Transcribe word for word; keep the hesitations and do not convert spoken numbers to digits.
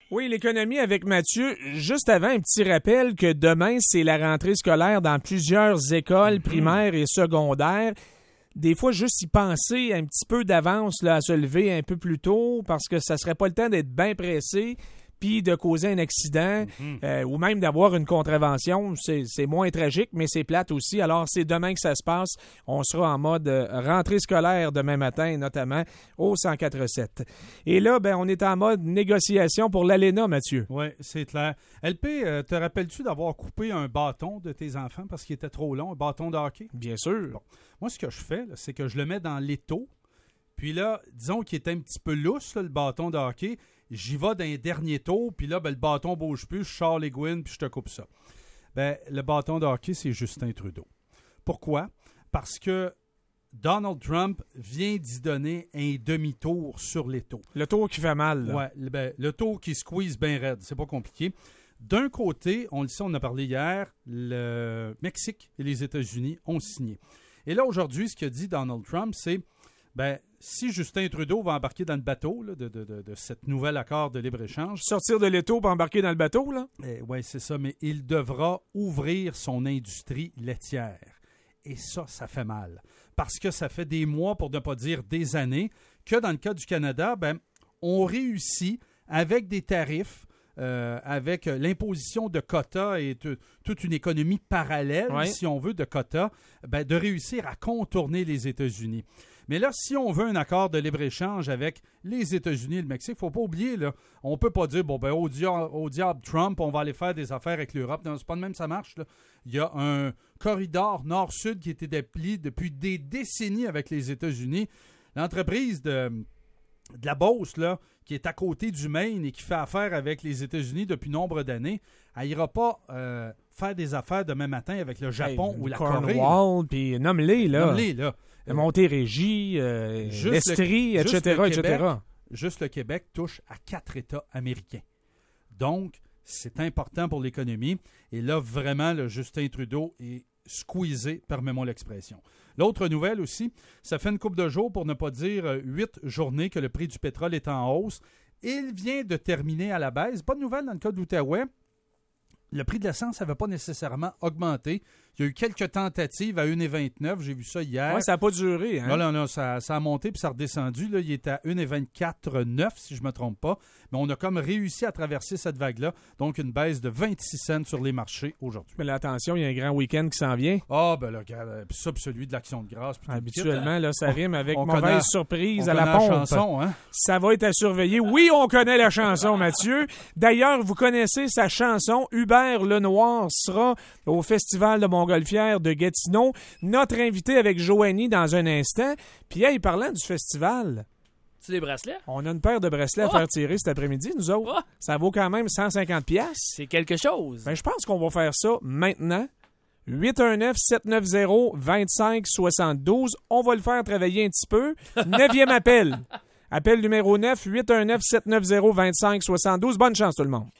Oui, l'économie avec Mathieu. Juste avant, un petit rappel que demain, c'est la rentrée scolaire dans plusieurs écoles mm-hmm. primaires et secondaires. Des fois, juste y penser un petit peu d'avance là, à se lever un peu plus tôt parce que ça serait pas le temps d'être bien pressé puis de causer un accident mm-hmm. euh, ou même d'avoir une contravention. C'est, c'est moins tragique, mais c'est plate aussi. Alors, c'est demain que ça se passe. On sera en mode euh, rentrée scolaire demain matin, notamment au cent quatre sept. Et là, ben, on est en mode négociation pour l'A L E N A, Mathieu. Oui, c'est clair. L P, euh, te rappelles-tu d'avoir coupé un bâton de tes enfants parce qu'il était trop long, un bâton de hockey? Bien sûr. Bon. Moi, ce que je fais, là, c'est que je le mets dans l'étau. Puis là, disons qu'il est un petit peu lousse, là, le bâton de hockey. J'y vais d'un dernier tour, puis là, ben, le bâton ne bouge plus, je sors les gouines, puis je te coupe ça. Ben, le bâton de hockey, c'est Justin Trudeau. Pourquoi? Parce que Donald Trump vient d'y donner un demi-tour sur les taux. Le tour qui fait mal. Oui, ben, le tour qui squeeze bien raide, c'est pas compliqué. D'un côté, on le sait, on en a parlé hier, le Mexique et les États-Unis ont signé. Et là, aujourd'hui, ce qu'a dit Donald Trump, c'est ben, si Justin Trudeau va embarquer dans le bateau là, de, de, de, de cet nouvel accord de libre-échange... Sortir de l'étau pour embarquer dans le bateau, là? Eh, oui, c'est ça, mais il devra ouvrir son industrie laitière. Et ça, ça fait mal. Parce que ça fait des mois, pour ne pas dire des années, que dans le cas du Canada, ben, on réussit avec des tarifs, euh, avec l'imposition de quotas et t- toute une économie parallèle, ouais. si on veut, de quotas, ben, de réussir à contourner les États-Unis. Mais là, si on veut un accord de libre-échange avec les États-Unis et le Mexique, il ne faut pas oublier, là, on ne peut pas dire, bon, ben au diable, au diable Trump, on va aller faire des affaires avec l'Europe. Non, c'est pas de même, ça marche. Là. Il y a un corridor nord-sud qui a été établi depuis des décennies avec les États-Unis. L'entreprise de, de la Beauce, là, qui est à côté du Maine et qui fait affaire avec les États-Unis depuis nombre d'années, elle n'ira pas euh, faire des affaires demain matin avec le Japon hey, ou la Corée. Cornwall, puis nomme-les, là. Nomme-les, là. La Montérégie, euh, l'Estrie, et cetera, et cetera. Juste le Québec touche à quatre États américains. Donc, c'est important pour l'économie. Et là, vraiment, le Justin Trudeau est squeezé, permets-moi l'expression. L'autre nouvelle aussi, ça fait une couple de jours, pour ne pas dire huit journées, que le prix du pétrole est en hausse. Il vient de terminer à la baisse. Bonne nouvelle dans le cas de l'Outaouais. Le prix de l'essence n'avait pas nécessairement augmenté. Il y a eu quelques tentatives à un virgule vingt-neuf. J'ai vu ça hier. Oui, ça n'a pas duré. Hein? Non, non, non, ça, ça a monté puis ça a redescendu. Là, il est à un virgule vingt-quatre neuf, si je ne me trompe pas. Mais on a comme réussi à traverser cette vague-là. Donc, une baisse de vingt-six cents sur les marchés aujourd'hui. Mais là, attention, il y a un grand week-end qui s'en vient. Ah, ben là, regarde, ça, puis celui de l'Action de grâce. Habituellement, là, ça rime avec on mauvaise connaît, surprise on à la pompe. La chanson, hein? Ça va être à surveiller. Oui, on connaît la chanson, Mathieu. D'ailleurs, vous connaissez sa chanson. Hubert Lenoir sera au Festival de Montgolfière de Gatineau. Notre invité avec Joanie dans un instant. Puis, hey, parlant du festival... C'est des bracelets? On a une paire de bracelets oh! à faire tirer cet après-midi, nous autres. Oh! Ça vaut quand même cent cinquante piastres. C'est quelque chose. Ben, je pense qu'on va faire ça maintenant. huit un neuf, sept neuf zéro, deux cinq six deux. On va le faire travailler un petit peu. Neuvième appel. Appel numéro neuf, huit un neuf, sept neuf zéro, deux cinq six deux. Bonne chance, tout le monde.